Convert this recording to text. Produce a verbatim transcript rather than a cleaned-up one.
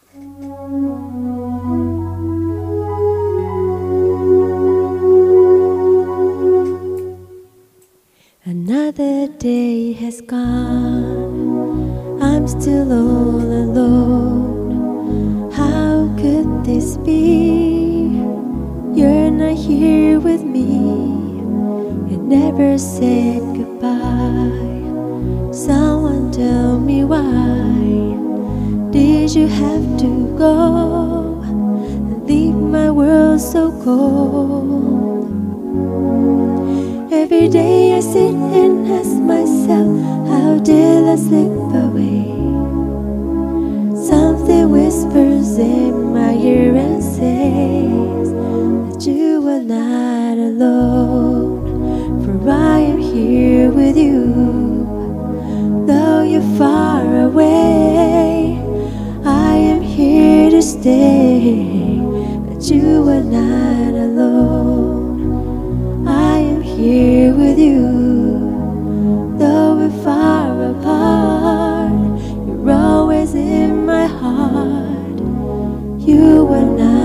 Another day has gone, I'm still all alone. How could this be? You're not here with me. You never said goodbye. Someone tell me why did you have to go and leave my world so cold? Every day I sit and ask myself, how did I slip away? Something whispers in my ear and says that you are not alone, for I am here with you. Though you're far away, I am here to stay, but you are not alone. I am here with you. Though we're far apart, you're always in my heart. You are not